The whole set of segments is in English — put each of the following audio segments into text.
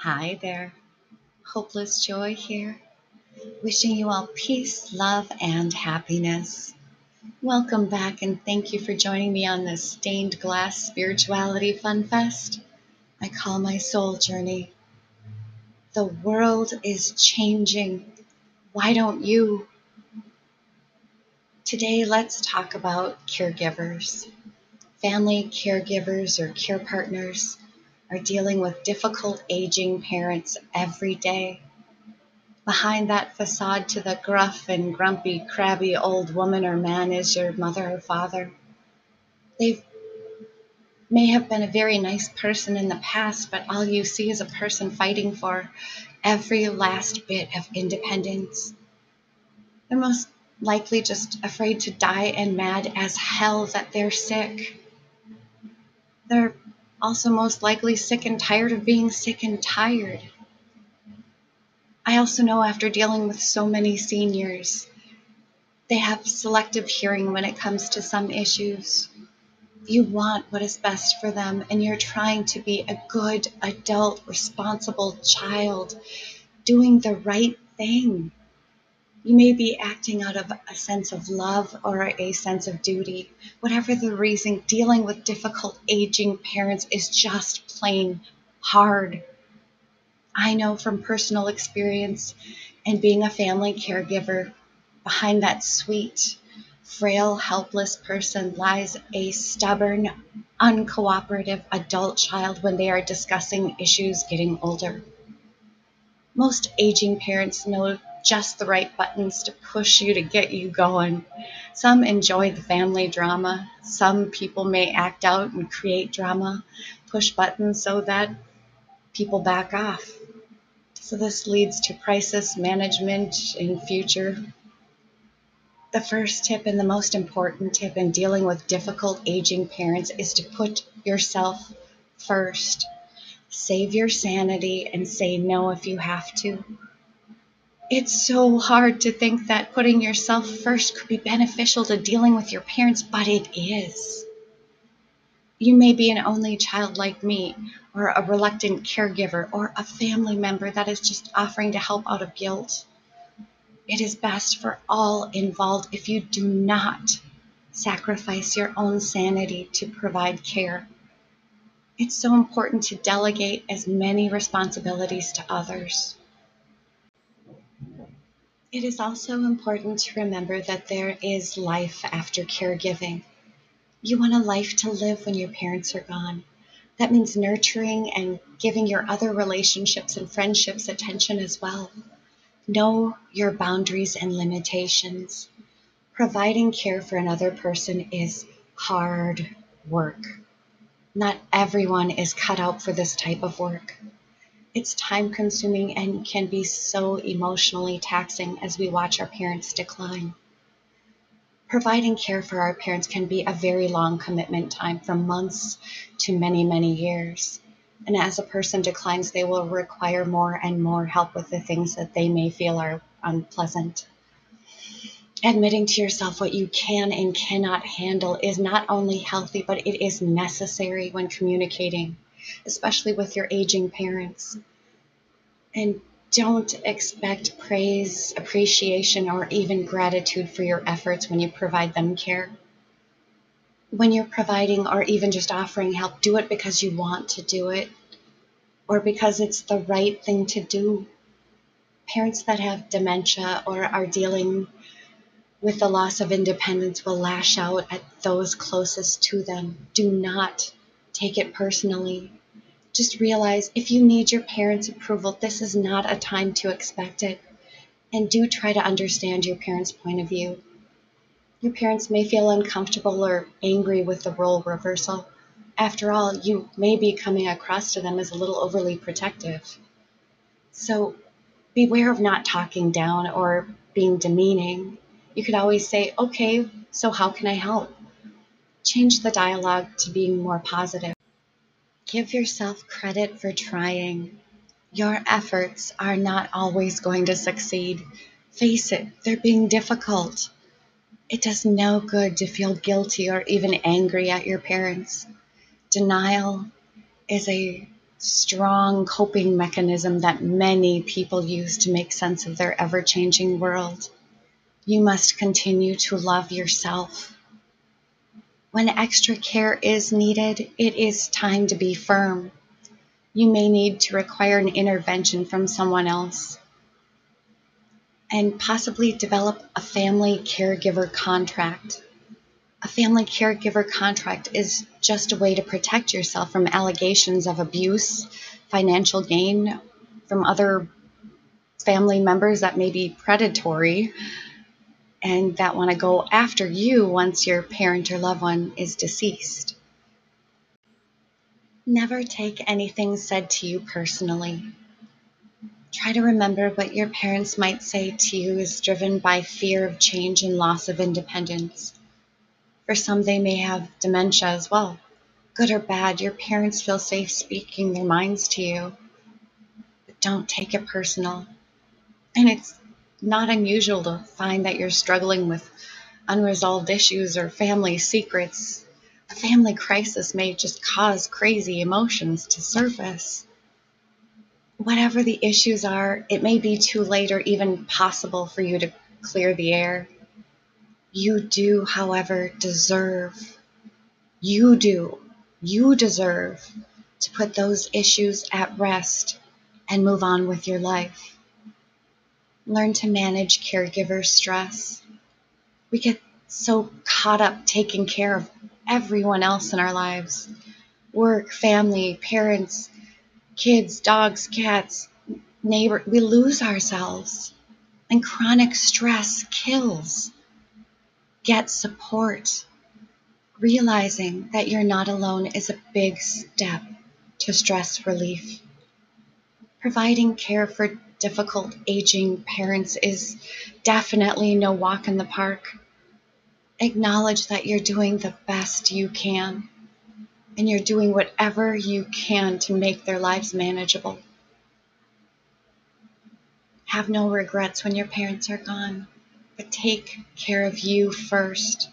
Hi there, Hopeless Joy here, wishing you all peace, love, and happiness. Welcome back and thank you for joining me on this Stained Glass Spirituality Fun Fest I call my soul journey. The world is changing. Why don't you? Today, let's talk about caregivers. Family caregivers or care partners are dealing with difficult aging parents every day. Behind that facade to the gruff and grumpy, crabby old woman or man is your mother or father. They may have been a very nice person in the past, but all you see is a person fighting for every last bit of independence. They're most likely just afraid to die and mad as hell that they're sick. They're also most likely sick and tired of being sick and tired. I also know after dealing with so many seniors, they have selective hearing when it comes to some issues. You want what is best for them, and you're trying to be a good adult, responsible child, doing the right thing. You may be acting out of a sense of love or a sense of duty. Whatever the reason, dealing with difficult aging parents is just plain hard. I know from personal experience and being a family caregiver, behind that sweet, frail, helpless person lies a stubborn, uncooperative adult child when they are discussing issues getting older. Most aging parents know just the right buttons to push you to get you going. Some enjoy the family drama. Some people may act out and create drama, push buttons so that people back off. So this leads to crisis management in future. The first tip and the most important tip in dealing with difficult aging parents is to put yourself first. Save your sanity and say no if you have to. It's so hard to think that putting yourself first could be beneficial to dealing with your parents, but it is. You may be an only child like me, or a reluctant caregiver, or a family member that is just offering to help out of guilt. It is best for all involved if you do not sacrifice your own sanity to provide care. It's so important to delegate as many responsibilities to others. It is also important to remember that there is life after caregiving. You want a life to live when your parents are gone. That means nurturing and giving your other relationships and friendships attention as well. Know your boundaries and limitations. Providing care for another person is hard work. Not everyone is cut out for this type of work. It's time consuming and can be so emotionally taxing as we watch our parents decline. Providing care for our parents can be a very long commitment time, from months to many, many years. And as a person declines, they will require more and more help with the things that they may feel are unpleasant. Admitting to yourself what you can and cannot handle is not only healthy, but it is necessary when communicating, especially with your aging parents. And don't expect praise, appreciation, or even gratitude for your efforts when you provide them care. When you're providing or even just offering help, do it because you want to do it or because it's the right thing to do. Parents that have dementia or are dealing with the loss of independence will lash out at those closest to them. Do not take it personally. Just realize if you need your parents' approval, this is not a time to expect it. And do try to understand your parents' point of view. Your parents may feel uncomfortable or angry with the role reversal. After all, you may be coming across to them as a little overly protective. So beware of not talking down or being demeaning. You could always say, okay, so how can I help? Change the dialogue to being more positive. Give yourself credit for trying. Your efforts are not always going to succeed. Face it, they're being difficult. It does no good to feel guilty or even angry at your parents. Denial is a strong coping mechanism that many people use to make sense of their ever-changing world. You must continue to love yourself. When extra care is needed, it is time to be firm. You may need to require an intervention from someone else and possibly develop a family caregiver contract. A family caregiver contract is just a way to protect yourself from allegations of abuse, financial gain from other family members that may be predatory and that want to go after you once your parent or loved one is deceased. Never take anything said to you personally. Try to remember what your parents might say to you is driven by fear of change and loss of independence. For some, they may have dementia as well. Good or bad, your parents feel safe speaking their minds to you. But don't take it personal. And it's not unusual to find that you're struggling with unresolved issues or family secrets. A family crisis may just cause crazy emotions to surface. Whatever the issues are, it may be too late or even possible for you to clear the air. You do, however, deserve. You do. You deserve to put those issues at rest and move on with your life. Learn to manage caregiver stress. We get so caught up taking care of everyone else in our lives. Work, family, parents, kids, dogs, cats, neighbor. We lose ourselves. And chronic stress kills. Get support. Realizing that you're not alone is a big step to stress relief. Providing care for difficult aging parents is definitely no walk in the park. Acknowledge that you're doing the best you can, and you're doing whatever you can to make their lives manageable. Have no regrets when your parents are gone, but take care of you first.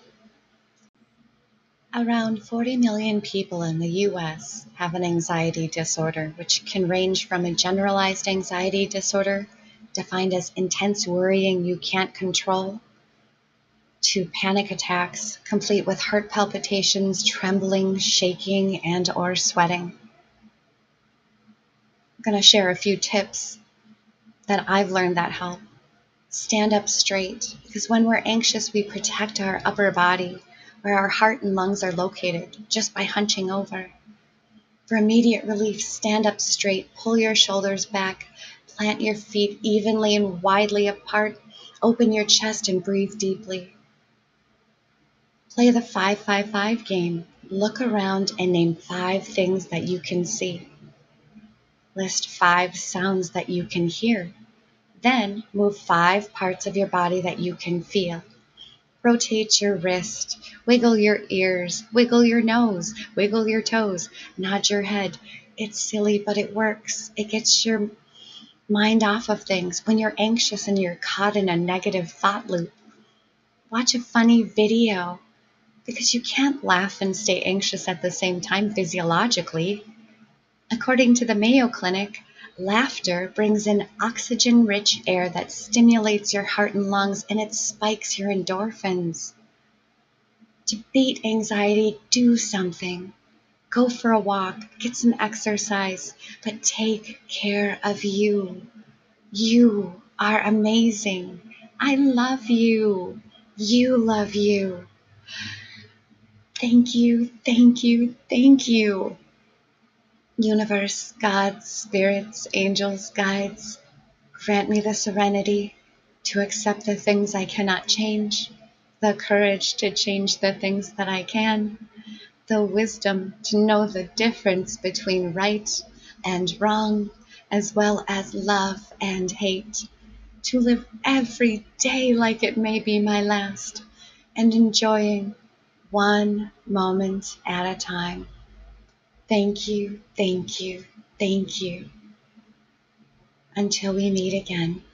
Around 40 million people in the US have an anxiety disorder, which can range from a generalized anxiety disorder, defined as intense worrying you can't control, to panic attacks, complete with heart palpitations, trembling, shaking, and or sweating. I'm going to share a few tips that I've learned that help. Stand up straight, because when we're anxious, we protect our upper body, where our heart and lungs are located, just by hunching over. For immediate relief, stand up straight, pull your shoulders back, plant your feet evenly and widely apart, open your chest and breathe deeply. Play the 5-5-5 game. Look around and name 5 things that you can see. List 5 sounds that you can hear. Then move 5 parts of your body that you can feel. Rotate your wrist, wiggle your ears, wiggle your nose, wiggle your toes, nod your head. It's silly, but it works. It gets your mind off of things when you're anxious and you're caught in a negative thought loop. Watch a funny video, because you can't laugh and stay anxious at the same time physiologically. According to the Mayo Clinic, laughter brings in oxygen-rich air that stimulates your heart and lungs, and it spikes your endorphins. To beat anxiety, do something. Go for a walk, get some exercise, but take care of you. You are amazing. I love you. You love you. Thank you, thank you, thank you. Universe, God, spirits, angels, guides, grant me the serenity to accept the things I cannot change, the courage to change the things that I can, the wisdom to know the difference between right and wrong, as well as love and hate, to live every day like it may be my last, and enjoying one moment at a time. Thank you, thank you, thank you. Until we meet again.